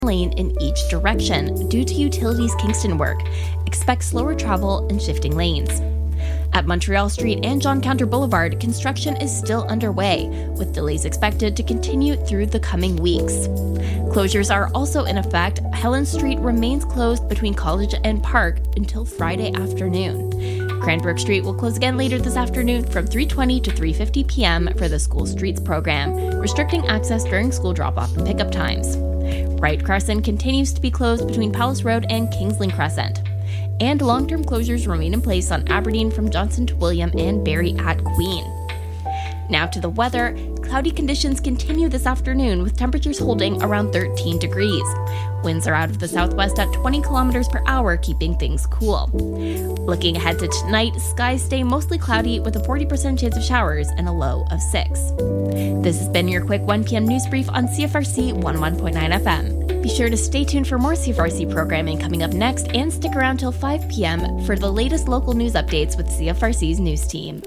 lane in each direction due to Utilities Kingston work. Expect slower travel and shifting lanes. At Montreal Street and John Counter Boulevard, construction is still underway, with delays expected to continue through the coming weeks. Closures are also in effect. Helen Street remains closed between College and Park until Friday afternoon. Cranbrook Street will close again later this afternoon from 3:20 to 3:50 p.m. for the School Streets program, restricting access during school drop-off and pickup times. Wright Crescent continues to be closed between Palace Road and Kingsland Crescent. And long-term closures remain in place on Aberdeen from Johnson to William and Barrie at Queen. Now to the weather. Cloudy conditions continue this afternoon with temperatures holding around 13 degrees. Winds are out of the southwest at 20 kilometers per hour, keeping things cool. Looking ahead to tonight, skies stay mostly cloudy with a 40% chance of showers and a low of 6. This has been your quick 1 p.m. news brief on CFRC 101.9 FM. Be sure to stay tuned for more CFRC programming coming up next and stick around till 5 p.m. for the latest local news updates with CFRC's news team.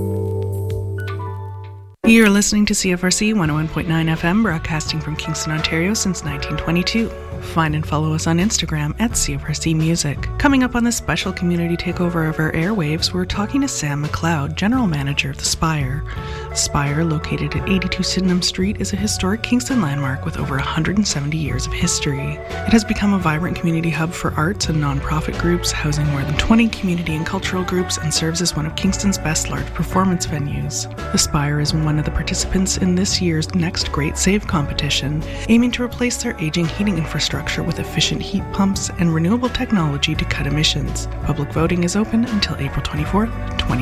You're listening to CFRC 101.9 FM, broadcasting from Kingston, Ontario since 1922. Find and follow us on Instagram at CFRC Music. Coming up on this special community takeover of our airwaves, we're talking to Sam McLeod, General Manager of The Spire. Spire, located at 82 Sydenham Street, is a historic Kingston landmark with over 170 years of history. It has become a vibrant community hub for arts and non-profit groups, housing more than 20 community and cultural groups, and serves as one of Kingston's best large performance venues. The Spire is one of the participants in this year's Next Great Save competition, aiming to replace their aging heating infrastructure with efficient heat pumps and renewable technology to cut emissions. Public voting is open until April 24th,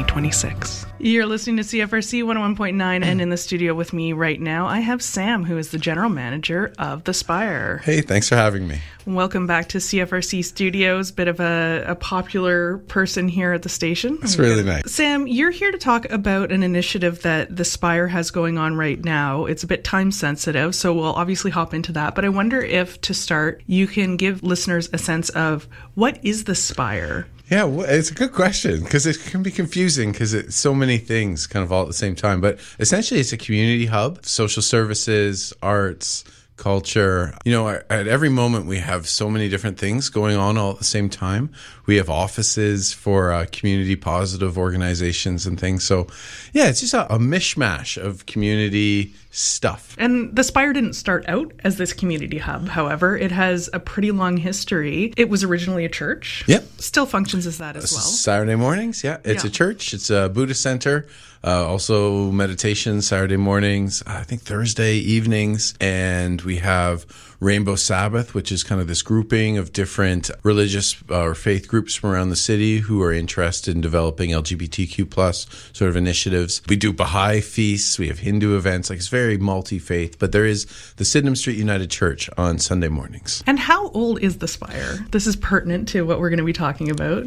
2026. You're listening to CFRC 101.9, and in the studio with me right now, I have Sam, who is the General Manager of The Spire. Hey, thanks for having me. Welcome back to CFRC Studios. Bit of a popular person here at the station. That's really nice. Sam, you're here to talk about an initiative that The Spire has going on right now. It's a bit time sensitive, so we'll obviously hop into that. But I wonder if, to start, you can give listeners a sense of what is The Spire? Yeah, well, it's a good question because it can be confusing because it's so many things kind of all at the same time. But essentially, it's a community hub, social services, arts, culture. You know, at every moment we have so many different things going on all at the same time. We have offices for community positive organizations and things. So, yeah, it's just a mishmash of community stuff. And the Spire didn't start out as this community hub, however. It has a pretty long history. It was originally a church. Yep. Still functions as that as well. Saturday mornings, yeah. It's a church. It's a Buddhist center. Also meditation Saturday mornings, I think Thursday evenings. And we have Rainbow Sabbath, which is kind of this grouping of different religious or faith groups from around the city who are interested in developing LGBTQ plus sort of initiatives. We do Baha'i feasts. We have Hindu events. Like, it's very multi-faith. But there is the Sydenham Street United Church on Sunday mornings. And how old is the Spire? This is pertinent to what we're going to be talking about.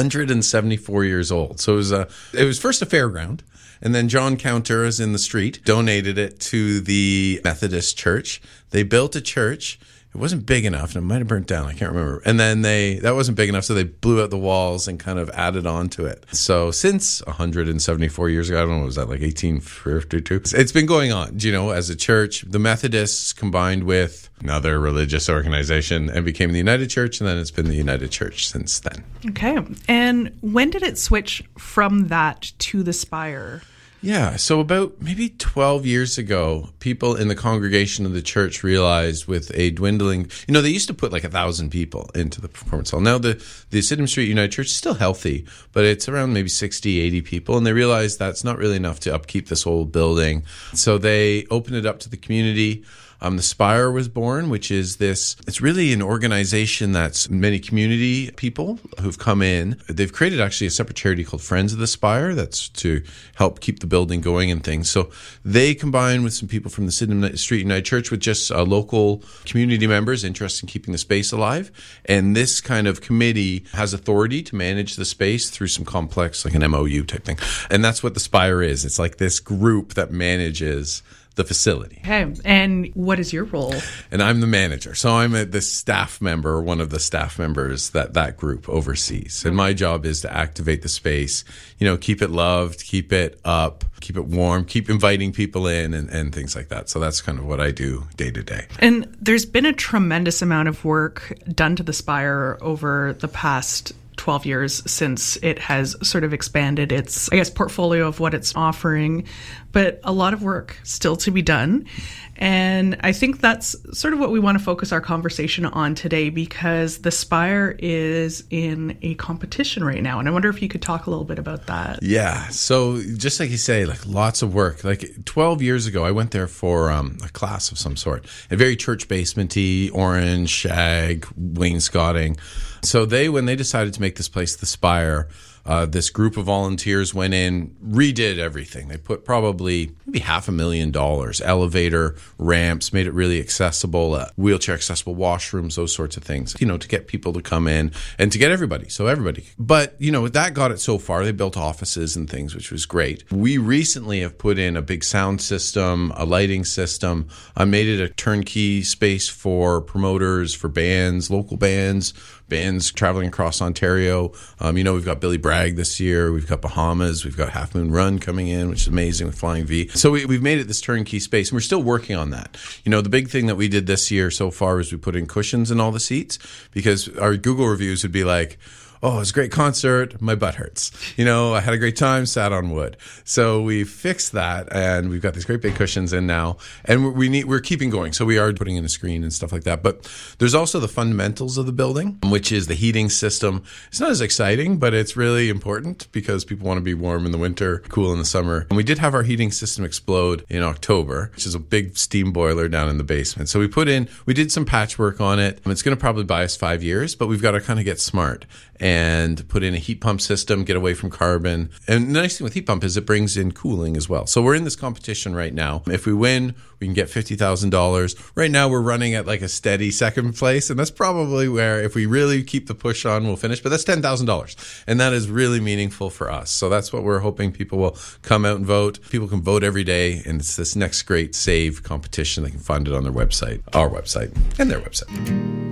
174 years old. So it was first a fairground. And then John Counter is in the street, donated it to the Methodist Church. They built a church. It wasn't big enough, and it might have burnt down. I can't remember. And then that wasn't big enough, so they blew out the walls and kind of added on to it. So since 174 years ago, I don't know, was that like 1852? It's been going on, as a church. The Methodists combined with another religious organization and became the United Church, and then it's been the United Church since then. Okay. And when did it switch from that to the Spire? Yeah, so about maybe 12 years ago, people in the congregation of the church realized with a dwindling, they used to put like 1,000 people into the performance hall. Now the Sydenham Street United Church is still healthy, but it's around maybe 60, 80 people. And they realized that's not really enough to upkeep this whole building. So they opened it up to the community. The Spire was born, which is it's really an organization that's many community people who've come in. They've created actually a separate charity called Friends of the Spire that's to help keep the building going and things. So they combine with some people from the Sydenham Street United Church with just local community members interested in keeping the space alive. And this kind of committee has authority to manage the space through some complex, like an MOU type thing. And that's what the Spire is. It's like this group that manages the facility. Okay. And what is your role? And I'm the manager. So I'm the staff member, one of the staff members that group oversees. And my job is to activate the space, keep it loved, keep it up, keep it warm, keep inviting people in and things like that. So that's kind of what I do day to day. And there's been a tremendous amount of work done to the Spire over the past 12 years since it has sort of expanded its, portfolio of what it's offering, but a lot of work still to be done. And I think that's sort of what we want to focus our conversation on today, because the Spire is in a competition right now. And I wonder if you could talk a little bit about that. Yeah. So just like you say, lots of work. 12 years ago, I went there for a class of some sort, a very church basement-y, orange, shag, wainscoting. So when they decided to make this place the Spire, this group of volunteers went in, redid everything. They put probably maybe $500,000, elevator, ramps, made it really accessible, wheelchair accessible washrooms, those sorts of things, to get people to come in and to get everybody. So everybody. But, that got it so far. They built offices and things, which was great. We recently have put in a big sound system, a lighting system. I made it a turnkey space for promoters, for bands, local bands traveling across Ontario. We've got Billy Bragg this year. We've got Bahamas. We've got Half Moon Run coming in, which is amazing with Flying V. So we've made it this turnkey space, and we're still working on that. The big thing that we did this year so far is we put in cushions in all the seats, because our Google reviews would be like, oh, it was a great concert, my butt hurts. I had a great time, sat on wood. So we fixed that, and we've got these great big cushions in now, and we're keeping going. So we are putting in a screen and stuff like that. But there's also the fundamentals of the building, which is the heating system. It's not as exciting, but it's really important because people want to be warm in the winter, cool in the summer. And we did have our heating system explode in October, which is a big steam boiler down in the basement. So we did some patchwork on it. It's going to probably buy us 5 years, but we've got to kind of get smart and put in a heat pump system, get away from carbon. And the nice thing with heat pump is it brings in cooling as well. So we're in this competition right now. If we win, we can get $50,000. Right now we're running at a steady second place, and that's probably where, if we really keep the push on, we'll finish. But that's $10,000, and that is really meaningful for us. So that's what we're hoping people will come out and vote. People can vote every day, and it's this next great save competition. They can find it on their website, our website, and their website.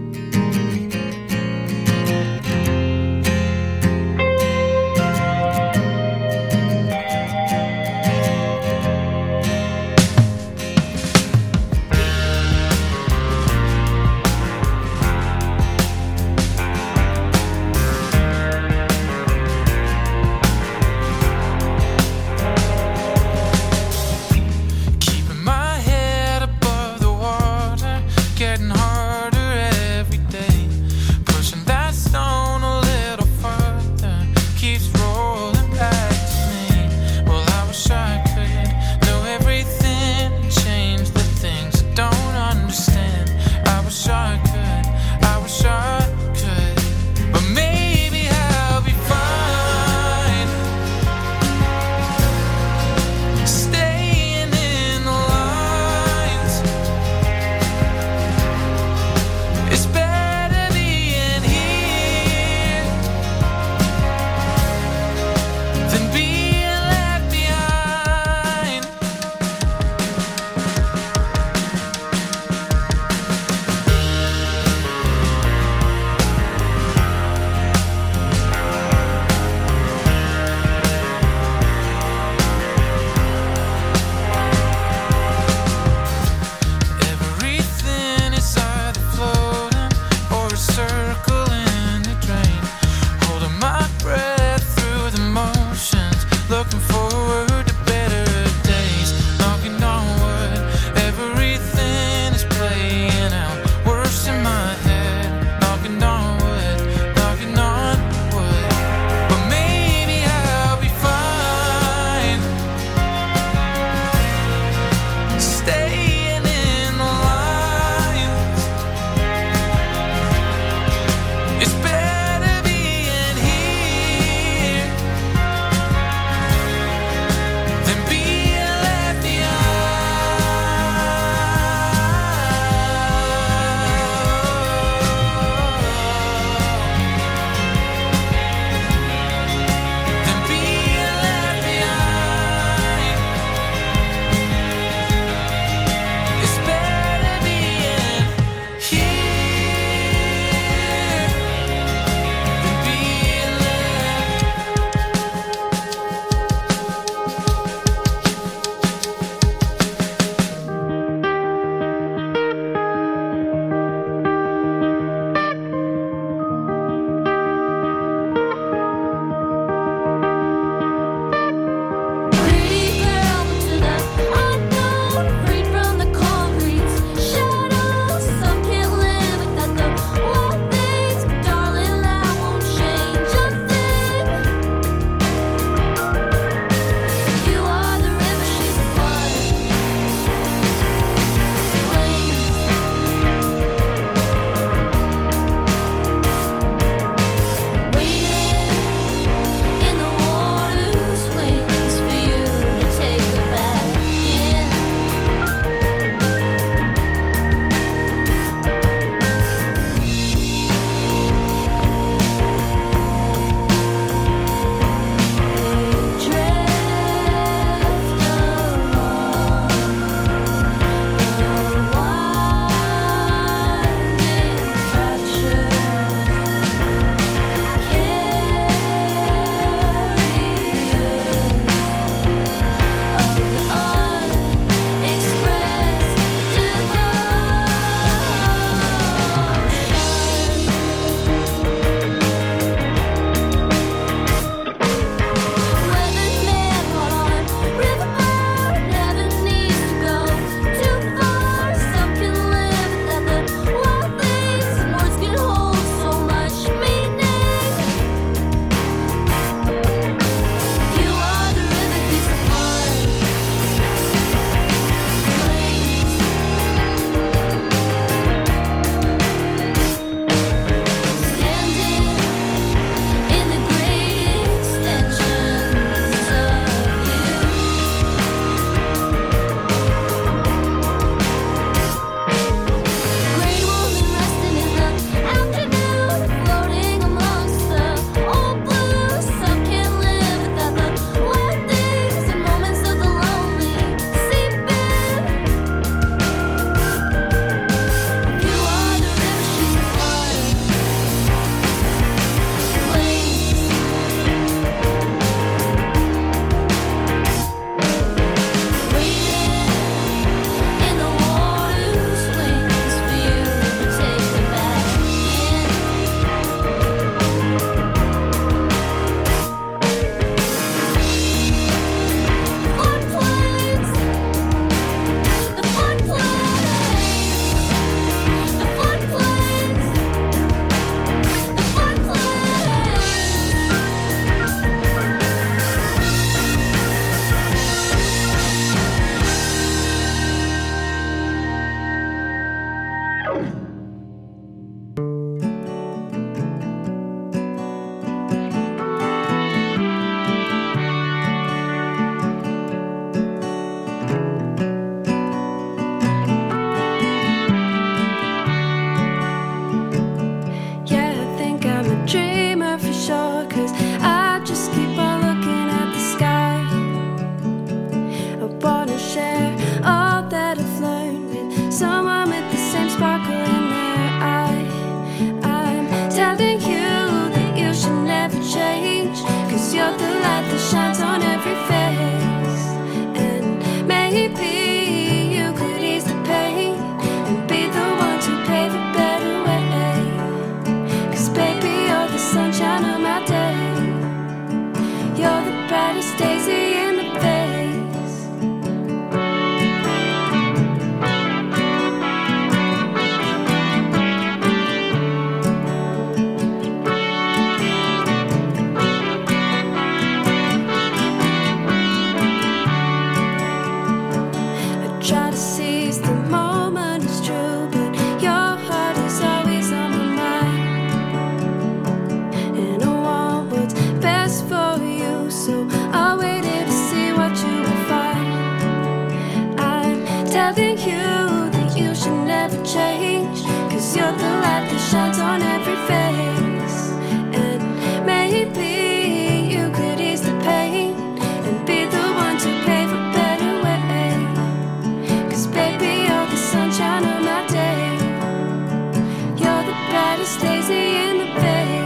change, 'cause you're the light that shines on every face. And maybe you could ease the pain and be the one to pave a better way. 'Cause baby, you're the sunshine of my day. You're the brightest daisy in the face.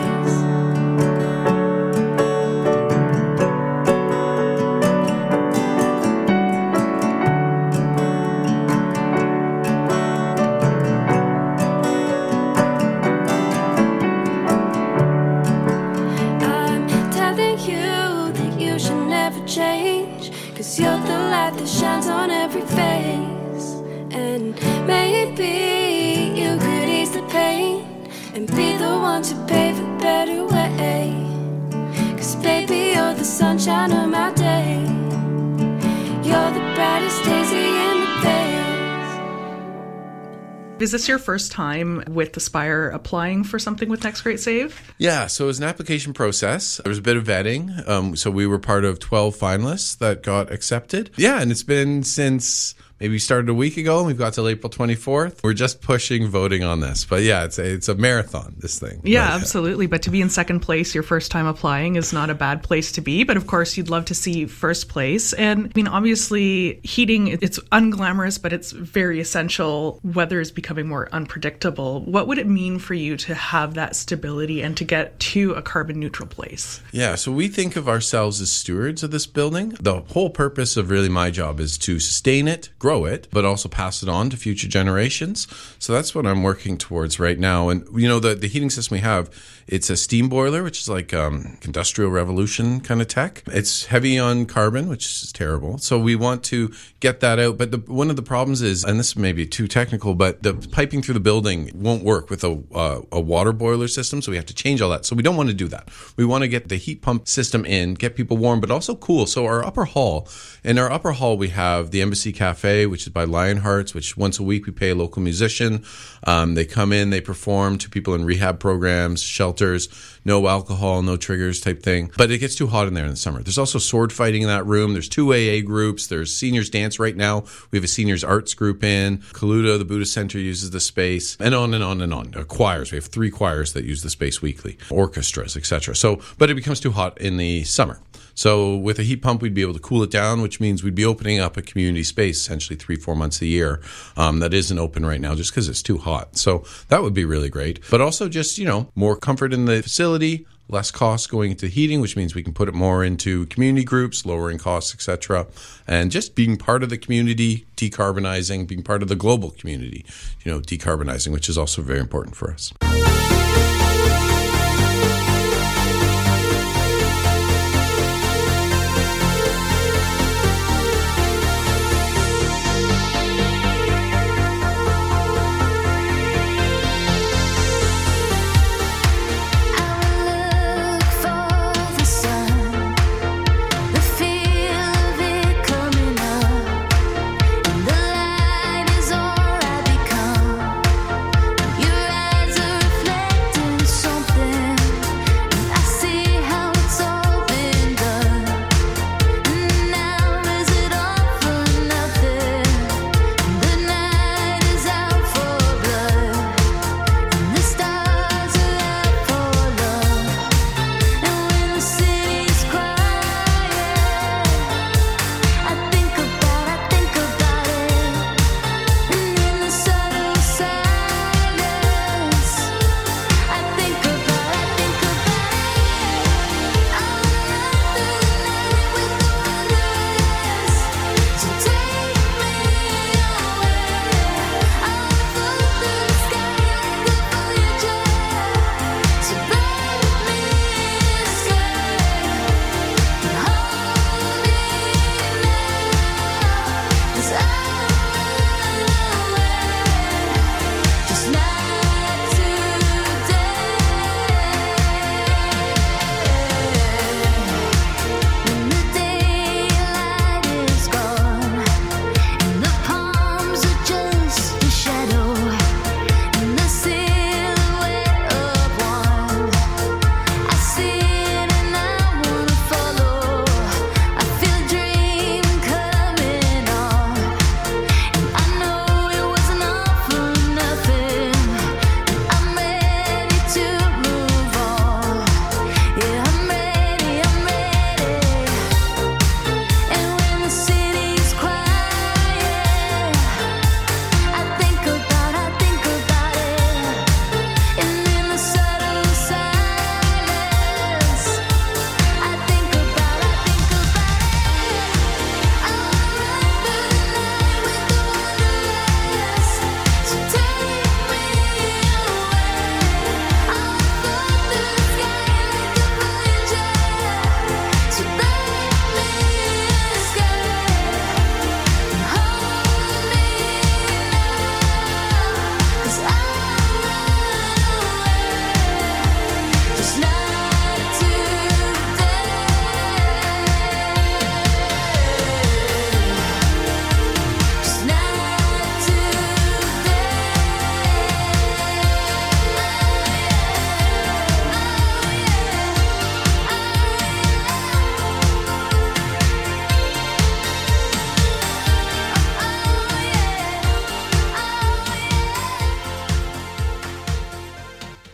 Change, 'cause you're the light that shines on every face. And maybe you could ease the pain and be the one to pave a better way. 'Cause baby, you're the sunshine of my day. You're the brightest daisy in the face. Is this your first time with Aspire applying for something with Next Great Save? Yeah, so it was an application process. There was a bit of vetting. So we were part of 12 finalists that got accepted. Yeah, and it's been since maybe we started a week ago and we've got till April 24th. We're just pushing voting on this. But yeah, it's a marathon, this thing. Yeah, but, absolutely. But to be in second place your first time applying is not a bad place to be. But of course, you'd love to see first place. And I mean, obviously, heating, it's unglamorous, but it's very essential. Weather is becoming more unpredictable. What would it mean for you to have that stability and to get to a carbon neutral place? Yeah, so we think of ourselves as stewards of this building. The whole purpose of really my job is to sustain it, grow it, but also pass it on to future generations. So that's what I'm working towards right now. And, you know, the heating system we have, it's a steam boiler, which is like industrial revolution kind of tech. It's heavy on carbon, which is terrible. So we want to get that out. But one of the problems is, and this may be too technical, but the piping through the building won't work with a water boiler system. So we have to change all that. So we don't want to do that. We want to get the heat pump system in, get people warm, but also cool. So our upper hall, we have the Embassy Cafe, which is by Lionhearts, which once a week we pay a local musician. They come in, they perform to people in rehab programs, shelters, no alcohol, no triggers type thing. But it gets too hot in there in the summer. There's also sword fighting in that room. There's 2 AA groups. There's seniors dance right now. We have a seniors arts group in. Kaluta, the Buddhist Center, uses the space, and on and on and on. Choirs. We have 3 choirs that use the space weekly. Orchestras, etc. So, but it becomes too hot in the summer. So with a heat pump, we'd be able to cool it down, which means we'd be opening up a community space essentially 3-4 months a year that isn't open right now just because it's too hot. So that would be really great. But also just, you know, more comfort in the facility, less costs going into heating, which means we can put it more into community groups, lowering costs, etc. And just being part of the community, decarbonizing, being part of the global community, you know, decarbonizing, which is also very important for us. Your eyes are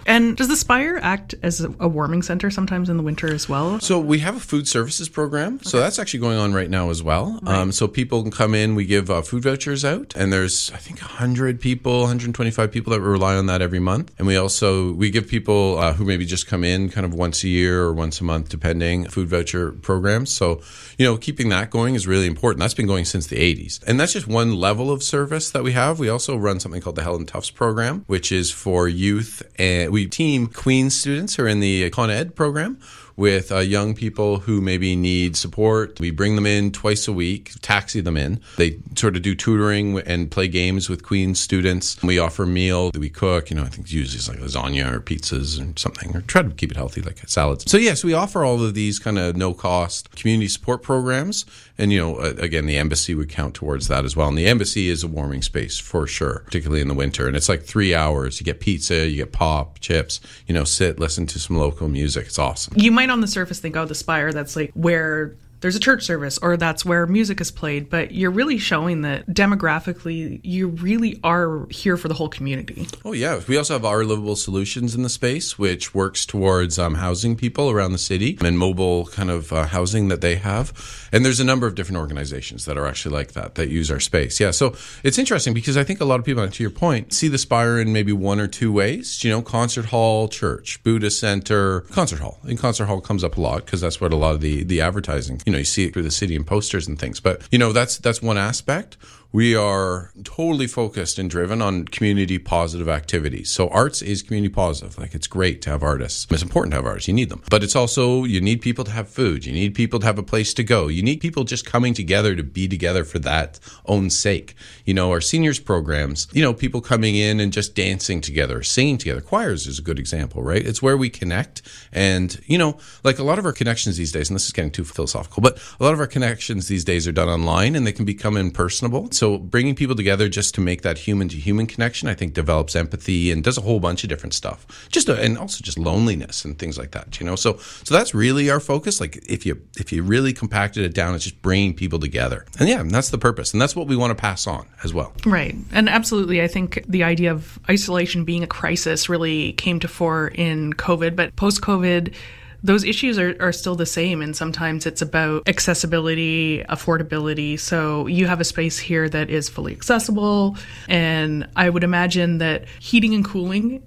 And does the Spire act as a warming center sometimes in the winter as well? So we have a food services program. So that's actually going on right now as well. Right. So people can come in. We give food vouchers out. And there's, I think, 100 people, 125 people that rely on that every month. And we give people who maybe just come in kind of once a year or once a month, depending, food voucher programs. So, keeping that going is really important. That's been going since the 80s. And that's just one level of service that we have. We also run something called the Helen Tufts program, which is for youth. And we team Queen's students who are in the Con Ed program with young people who maybe need support. We bring them in twice a week, taxi them in. They sort of do tutoring and play games with Queen's students. We offer a meal that we cook. I think usually it's like lasagna or pizzas or something, or try to keep it healthy, like salads. So yes, we offer all of these kind of no-cost community support programs. And, again, the embassy would count towards that as well. And the embassy is a warming space for sure, particularly in the winter. And it's like 3 hours. You get pizza, you get pop, chips, sit, listen to some local music. It's awesome. You might on the surface think, the Spire, that's like where there's a church service or that's where music is played, but you're really showing that demographically you really are here for the whole community. Oh yeah, we also have Our Livable Solutions in the space, which works towards housing people around the city and mobile kind of housing that they have. And there's a number of different organizations that are actually like that use our space. Yeah, so it's interesting because I think a lot of people, to your point, see the Spire in maybe one or two ways. Concert hall, church, Buddhist center, concert hall. And concert hall comes up a lot because that's what a lot of the advertising, you see it through the city and posters and things. But, that's one aspect. We are totally focused and driven on community positive activities. So arts is community positive. Like, it's great to have artists. It's important to have artists. You need them. But it's also, you need people to have food. You need people to have a place to go. You need people just coming together to be together for that own sake. Our seniors programs, people coming in and just dancing together, singing together. Choirs is a good example, right? It's where we connect. And, like a lot of our connections these days, and this is getting too philosophical, but a lot of our connections these days are done online and they can become impersonable. So bringing people together just to make that human-to-human connection, I think, develops empathy and does a whole bunch of different stuff. And also just loneliness and things like that. So that's really our focus. Like, if you really compacted it down, it's just bringing people together. And that's the purpose, and that's what we want to pass on as well. Right, and absolutely, I think the idea of isolation being a crisis really came to fore in COVID, but post-COVID, those issues are still the same, and sometimes it's about accessibility, affordability. So you have a space here that is fully accessible, and I would imagine that heating and cooling,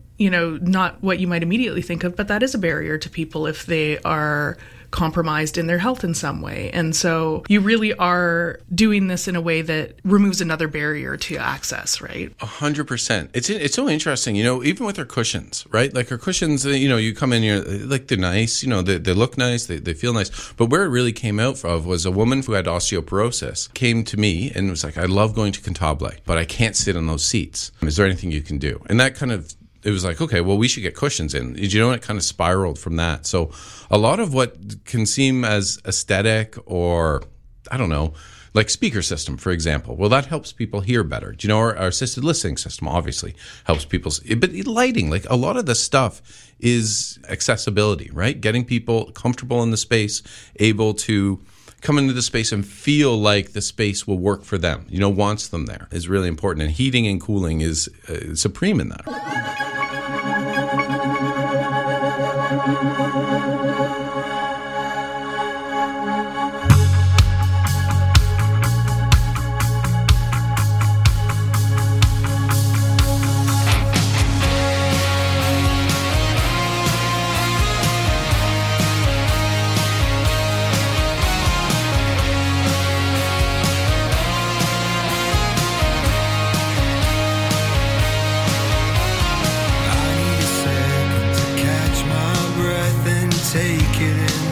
not what you might immediately think of, but that is a barrier to people if they are compromised in their health in some way. And so you really are doing this in a way that removes another barrier to access, right? 100%. It's so interesting, even with our cushions, right? Like our cushions, you come in here, like they're nice, they look nice, they feel nice. But where it really came out of was a woman who had osteoporosis came to me and was like, I love going to Cantabile, but I can't sit on those seats. Is there anything you can do? And that kind of, it was like, okay, well, we should get cushions in. It kind of spiraled from that. So a lot of what can seem as aesthetic or, I don't know, like speaker system, for example, well, that helps people hear better. Our assisted listening system obviously helps people. But lighting, like a lot of the stuff is accessibility, right? Getting people comfortable in the space, able to come into the space and feel like the space will work for them, wants them there, is really important. And heating and cooling is supreme in that. Take it in.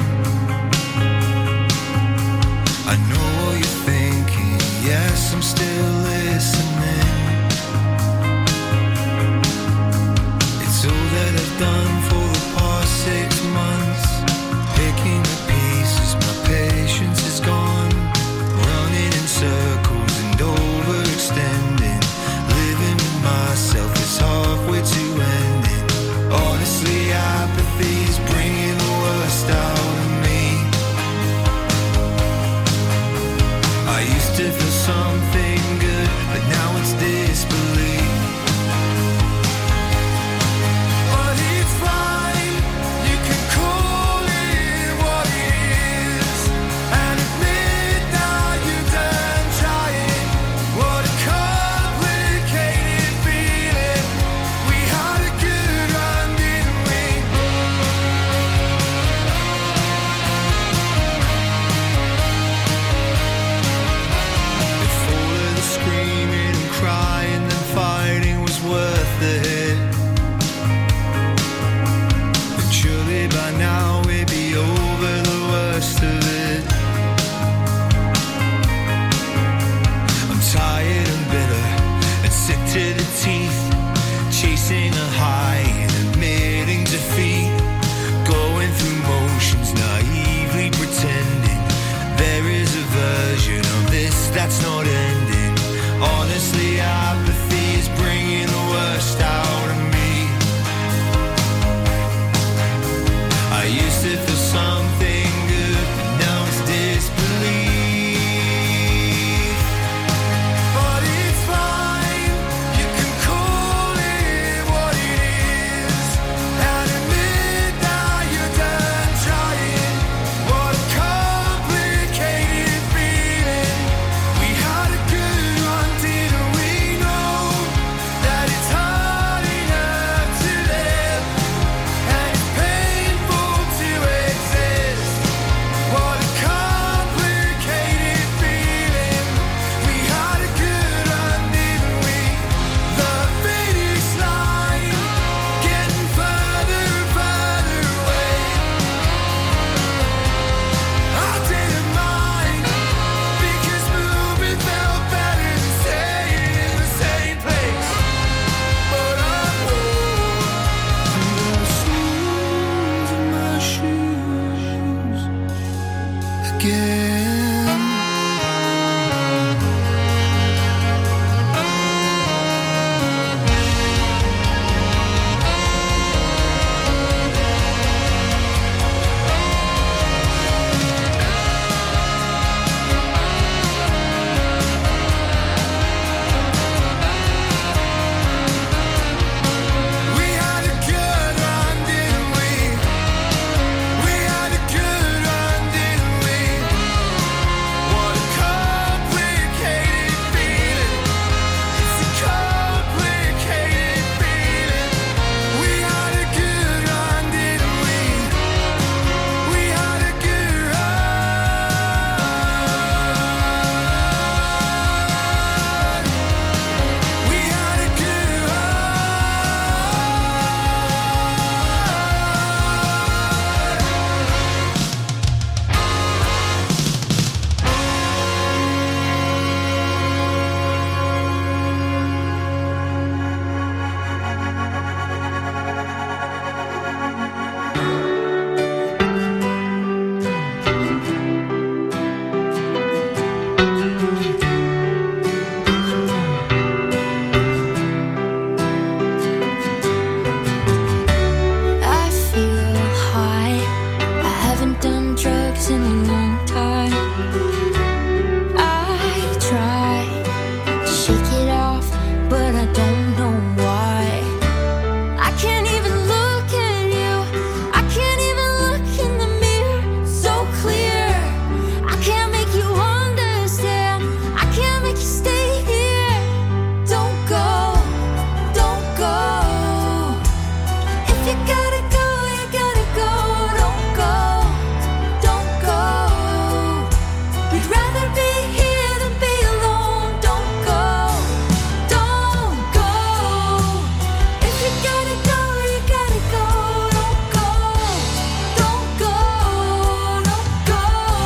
you gotta go, you gotta go. Don't go, don't go. We'd rather be here than be alone. Don't go, don't go. If you gotta go, you gotta go. Don't go, don't go, don't go.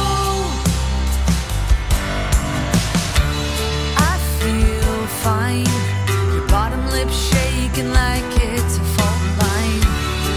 I feel fine. Your bottom lip shaking like it's a fault line.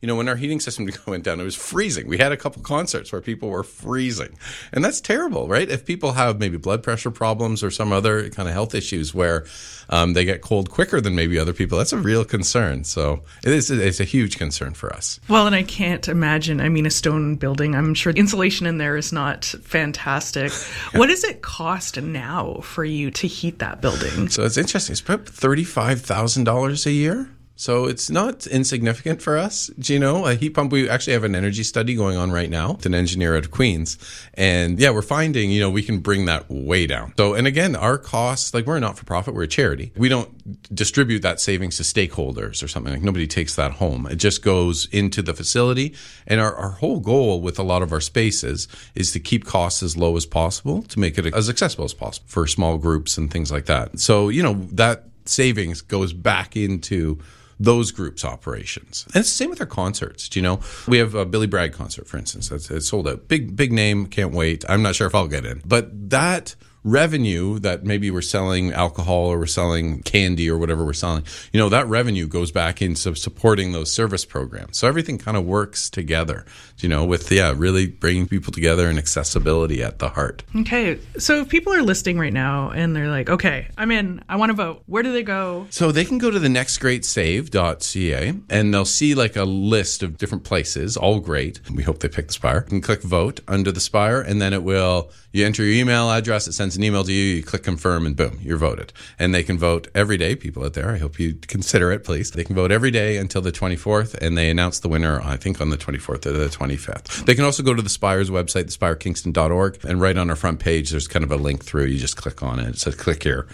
when our heating system went down, it was freezing. We had a couple concerts where people were freezing. And that's terrible, right? If people have maybe blood pressure problems or some other kind of health issues where they get cold quicker than maybe other people, that's a real concern. So it's a huge concern for us. Well, and I can't imagine, a stone building, I'm sure insulation in there is not fantastic. Yeah. What does it cost now for you to heat that building? So it's interesting. It's about $35,000 a year. So it's not insignificant for us. A heat pump, we actually have an energy study going on right now with an engineer out of Queens. And we're finding, we can bring that way down. So, and again, our costs, we're a not-for-profit, we're a charity. We don't distribute that savings to stakeholders or something. Nobody takes that home. It just goes into the facility. And our whole goal with a lot of our spaces is to keep costs as low as possible, to make it as accessible as possible for small groups and things like that. So, that savings goes back into those groups' operations. And it's the same with our concerts. We have a Billy Bragg concert, for instance. It's sold out. Big name. Can't wait. I'm not sure if I'll get in. But that revenue that maybe we're selling alcohol or we're selling candy or whatever we're selling, that revenue goes back into supporting those service programs. So everything kind of works together, with, really bringing people together and accessibility at the heart. Okay. So if people are listening right now and they're like, okay, I'm in, I want to vote, where do they go? So they can go to the nextgreatsave.ca and they'll see a list of different places, all great. We hope they pick the Spire. You can click vote under the Spire and then you enter your email address, it sends an email to you, you click confirm and boom, you're voted. And they can vote every day, people out there. I hope you consider it, please. They can vote every day until the 24th and they announce the winner, I think, on the 24th or the 25th. They can also go to the Spire's website, thespirekingston.org, and right on our front page, there's kind of a link through. You just click on it. It says click here.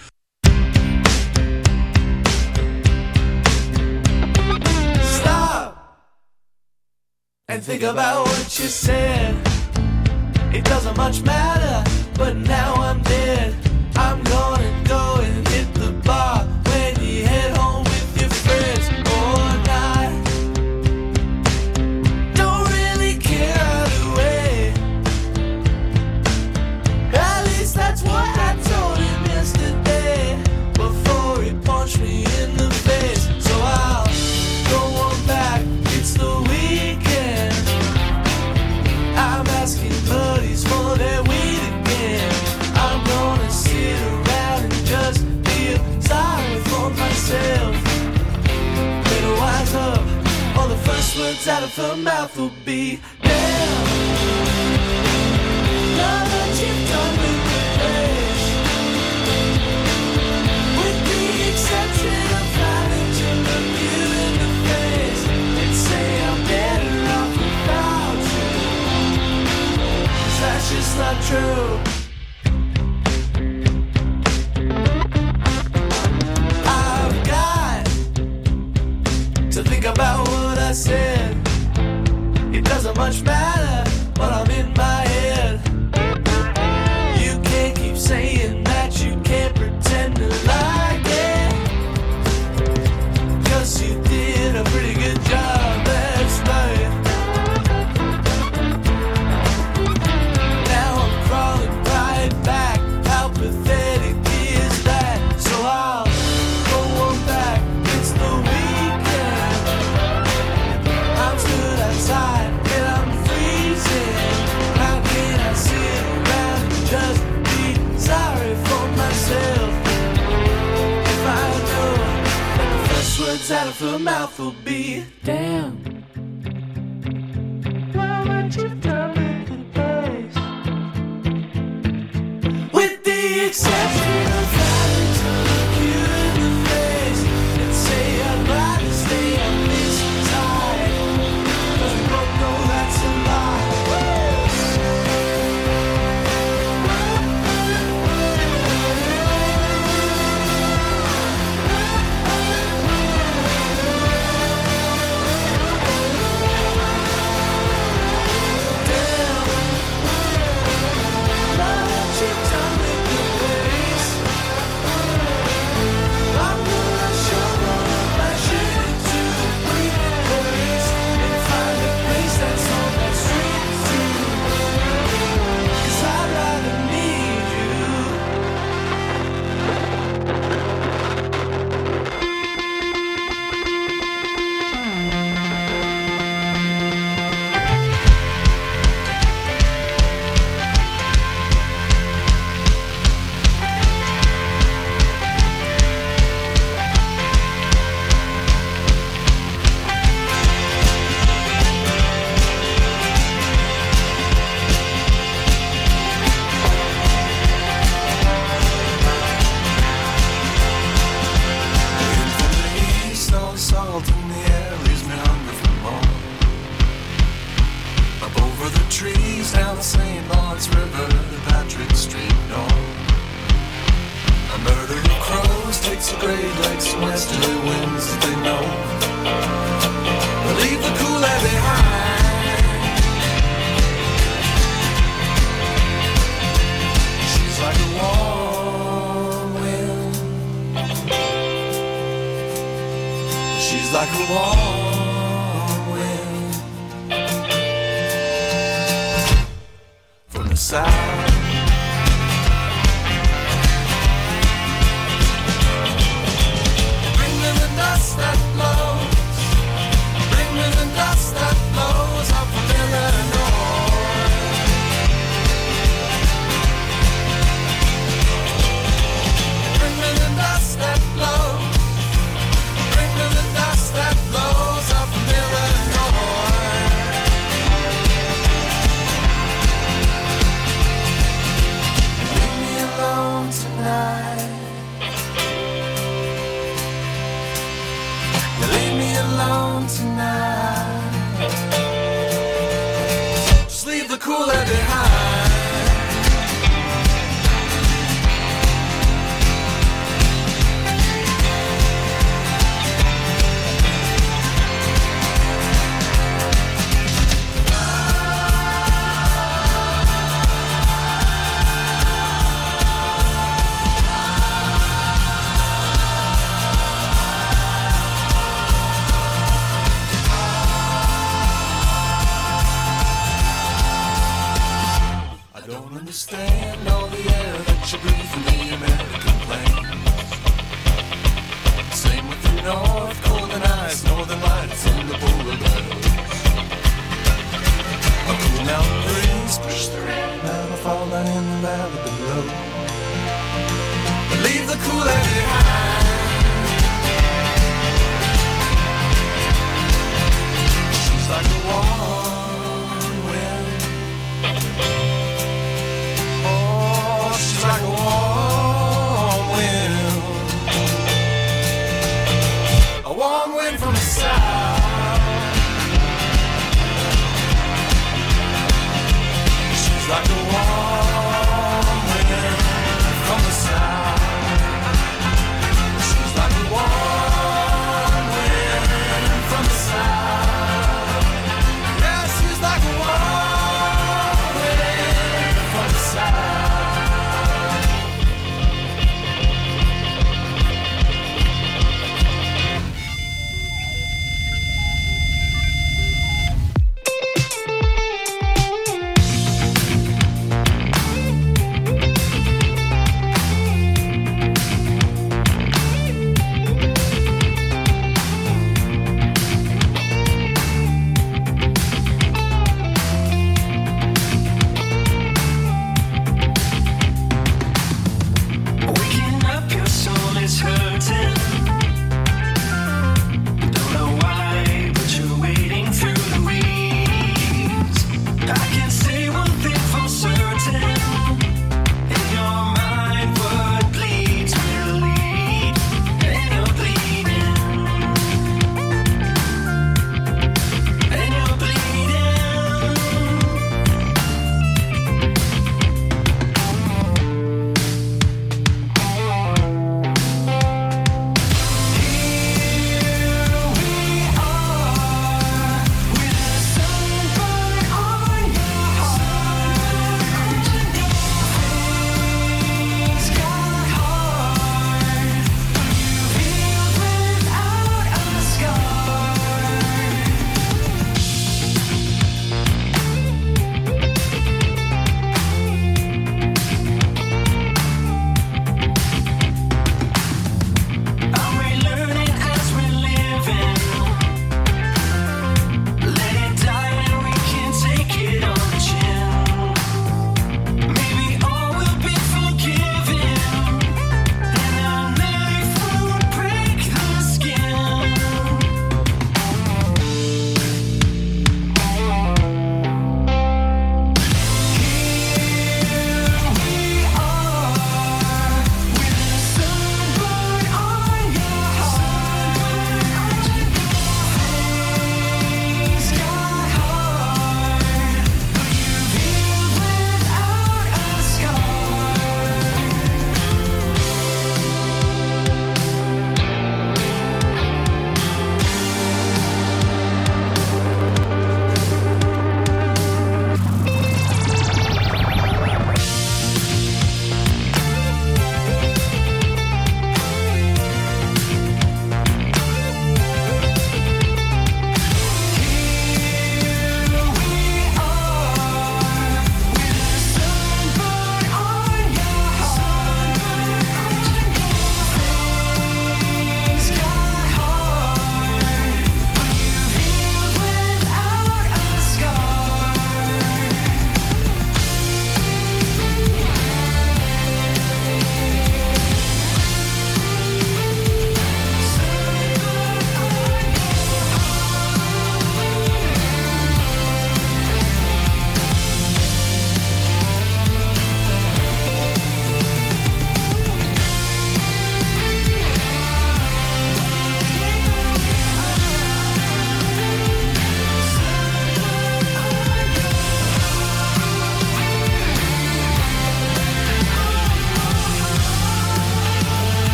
Stop and think about what you said. It doesn't much matter, but now I'm dead. I'm gonna go and hit the bar when you head home with your friends or not. Don't really care either way. At least that's what I told him yesterday before he punched me in the face. So I'll go on back, it's the weekend. I'm asking buddies for their weed again. I'm gonna sit around and just feel sorry for myself. Better wise up, or the first words out of her mouth will be damn. Now that you've done with the place, with the exception of having to look you in the face and say I'm better off without you. That's just not true. I've got to think about what I said. It doesn't much matter, but I'm in my head. You can't keep saying that you can't pretend to like it, 'cause you did a pretty good job last night. Back, how pathetic is that? So I'll go on back, it's the weekend. I'm stood outside and I'm freezing. How can I sit around and just be sorry for myself? If I know that the first words out of her mouth will be damn. Why would you come in the place? The exception of having to look you in the face and say I'd rather stay on this side, 'cause we both know that's a lie. Damn, now that you've done with the face, Great Lakes and westerly winds that they know. Leave the cool air behind. She's like a warm wind. She's like a warm wind from the south. Bring me the dust that blows. Bring me the dust that blows up from Illinois. Bring me the dust that blows. Bring me the dust that blows up from Illinois. Leave me alone tonight. You leave me alone tonight. Just leave the cool air behind.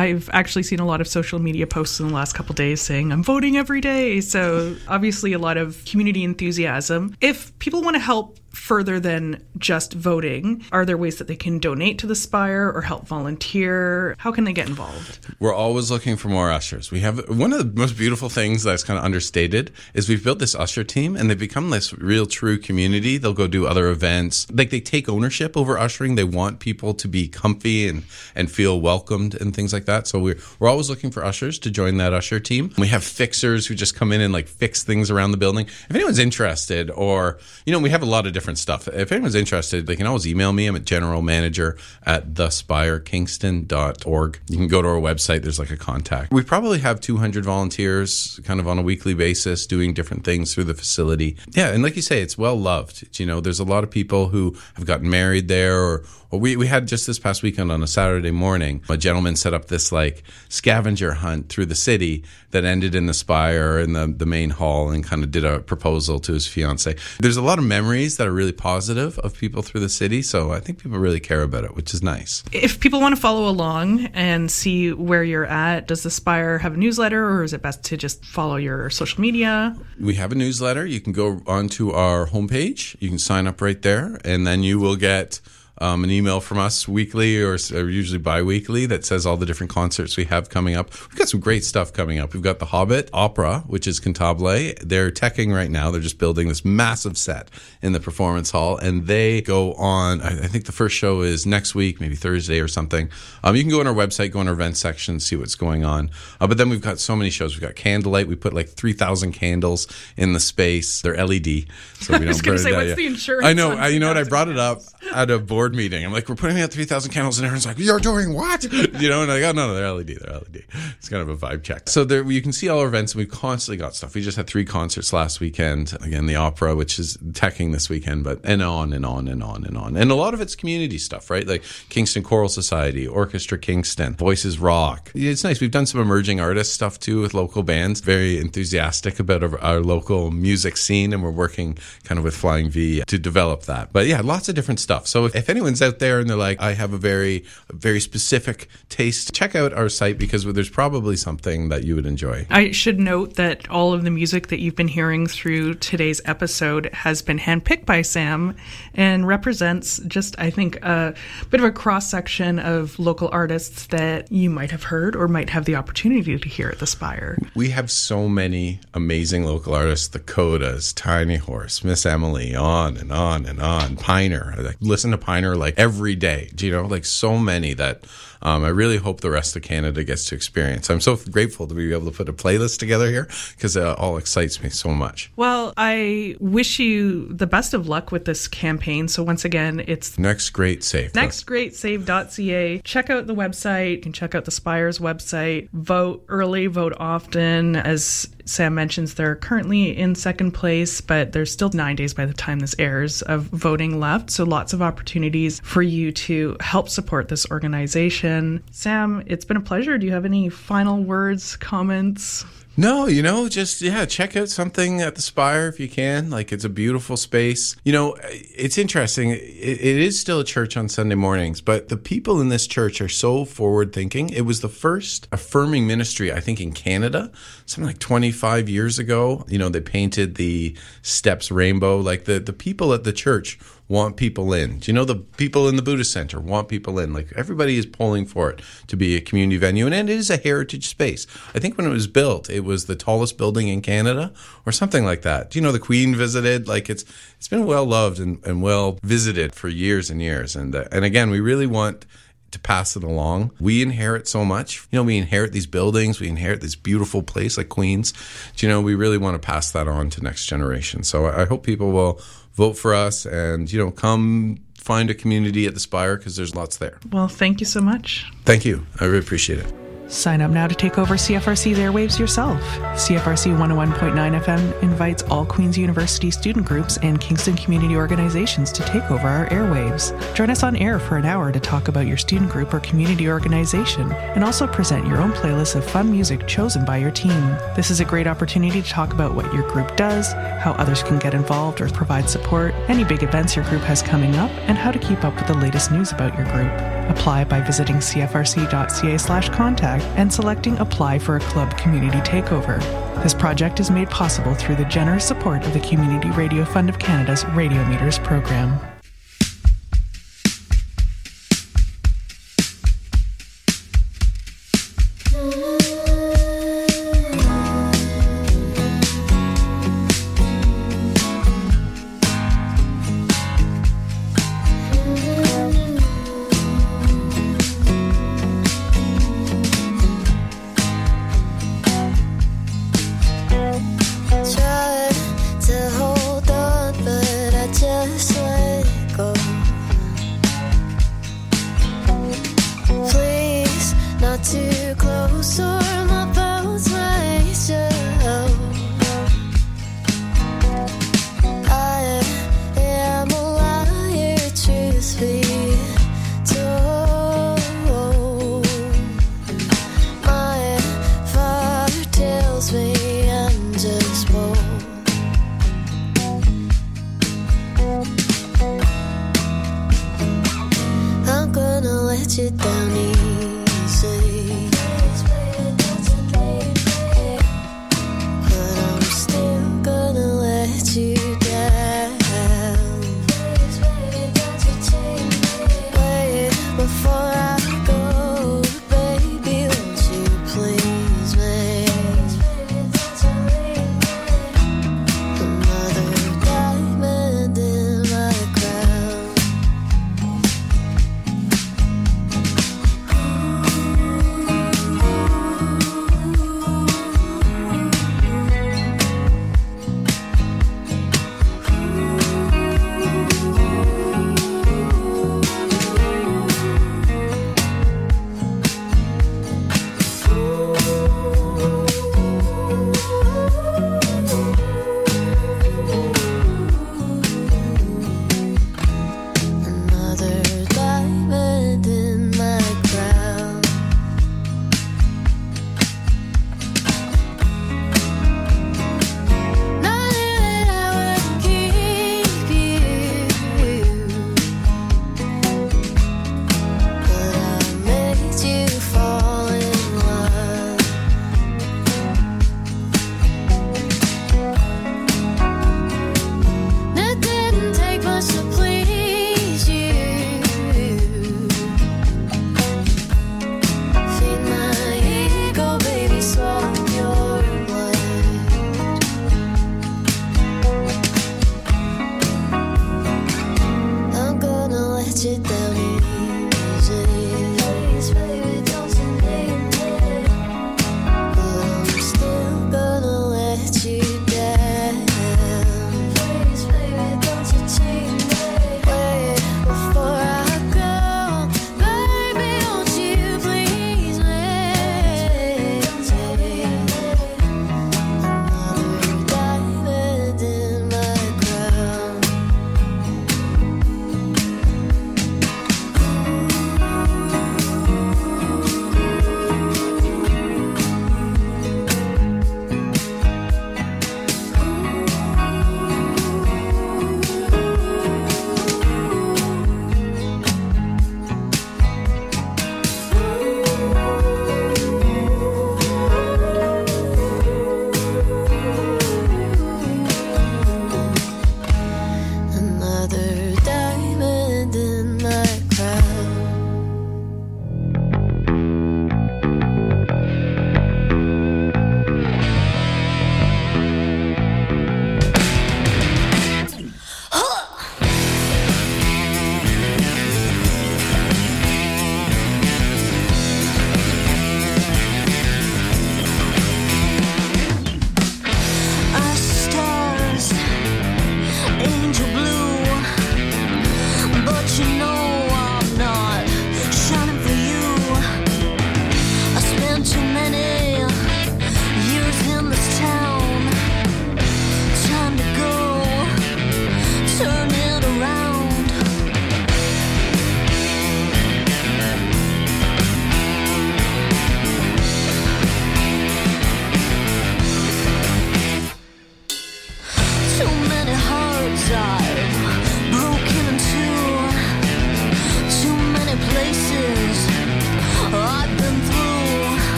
I've actually seen a lot of social media posts in the last couple days saying, I'm voting every day. So obviously a lot of community enthusiasm. If people want to help further than just voting, are there ways that they can donate to the Spire or help volunteer? How can they get involved? We're always looking for more ushers. We have one of the most beautiful things that's kind of understated is we've built this usher team, and they've become this real true community. They'll go do other events. Like, they take ownership over ushering. They want people to be comfy and feel welcomed and things like that. So we're always looking for ushers to join that usher team. We have fixers who just come in and like fix things around the building. If anyone's interested, or, you know, we have a lot of different stuff. If anyone's interested, they can always email me. I'm at generalmanager@thespirekingston.org. You can go to our website. There's like a contact. We probably have 200 volunteers kind of on a weekly basis doing different things through the facility. Yeah, and like you say, it's well loved. You know, there's a lot of people who have gotten married there, or we had just this past weekend on a Saturday morning, a gentleman set up this like scavenger hunt through the city that ended in the Spire in the main hall, and kind of did a proposal to his fiance. There's a lot of memories that are really positive of people through the city, so I think people really care about it, which is nice. If people want to follow along and see where you're at, does the Spire have a newsletter, or is it best to just follow your social media? We have a newsletter. You can go onto our homepage. You can sign up right there, and then you will get an email from us weekly or usually bi-weekly that says all the different concerts we have coming up. We've got some great stuff coming up. We've got the Hobbit Opera, which is Cantabile. They're teching right now. They're just building this massive set in the performance hall, and they go on, I think the first show is next week, maybe Thursday or something. You can go on our website, go on our event section, see what's going on. But then we've got so many shows. We've got Candlelight. We put like 3,000 candles in the space. They're LED, so we don't burn it out. I was going to say, what's the insurance? I know. You know what? I brought it up at a board meeting. I'm like, we're putting out 3,000 candles, and everyone's like, you're doing what? You know, and I go, no, they're LED. They're LED. It's kind of a vibe check. So there, you can see all our events, and we've constantly got stuff. We just had 3 concerts last weekend. Again, the opera, which is teching this weekend, but and on and on and on and on. And a lot of it's community stuff, right? Like Kingston Choral Society, Orchestra Kingston, Voices Rock. It's nice. We've done some emerging artist stuff too with local bands. Very enthusiastic about our local music scene, and we're working kind of with Flying V to develop that. But yeah, lots of different stuff. So if anyone's out there and they're like, I have a very specific taste, check out our site, because there's probably something that you would enjoy. I should note that all of the music that you've been hearing through today's episode has been handpicked by Sam and represents just, I think, a bit of a cross-section of local artists that you might have heard or might have the opportunity to hear at the Spire. We have so many amazing local artists, the Codas, Tiny Horse, Miss Emily, on and on and on. Piner. I listen to Piner like every day, you know, like so many that I really hope the rest of Canada gets to experience. I'm so grateful to be able to put a playlist together here, because it all excites me so much. Well, I wish you the best of luck with this campaign. So once again, it's Next Great Save. nextgreatsave.ca. Check out the website. You can check out the Spire's website. Vote early, vote often. As Sam mentions, they're currently in second place, but there's still 9 days by the time this airs of voting left. So lots of opportunities for you to help support this organization. Sam, it's been a pleasure. Do you have any final words, comments? No, you know, just, check out something at the Spire if you can. Like, it's a beautiful space. You know, it's interesting. It is still a church on Sunday mornings, but the people in this church are so forward thinking. It was the first affirming ministry, I think, in Canada, something like 25 years ago. You know, they painted the steps rainbow. Like, the people at the church want people in. Do you know the people in the Buddhist Center want people in? Like, everybody is pulling for it to be a community venue, and it is a heritage space. I think when it was built, it was the tallest building in Canada or something like that. Do you know the Queen visited? Like, it's been well loved and well visited for years and years. And again, we really want to pass it along. We inherit so much. You know, we inherit these buildings. We inherit this beautiful place like Queens. Do you know, we really want to pass that on to next generation. So I hope people will vote for us and, you know, come find a community at the Spire, because there's lots there. Well, thank you so much. Thank you. I really appreciate it. Sign up now to take over CFRC's airwaves yourself. CFRC 101.9 FM invites all Queen's University student groups and Kingston community organizations to take over our airwaves. Join us on air for an hour to talk about your student group or community organization, and also present your own playlist of fun music chosen by your team. This is a great opportunity to talk about what your group does, how others can get involved or provide support, any big events your group has coming up, and how to keep up with the latest news about your group. Apply by visiting cfrc.ca/contact and selecting Apply for a Club Community Takeover. This project is made possible through the generous support of the Community Radio Fund of Canada's Radio Meters program. Too close or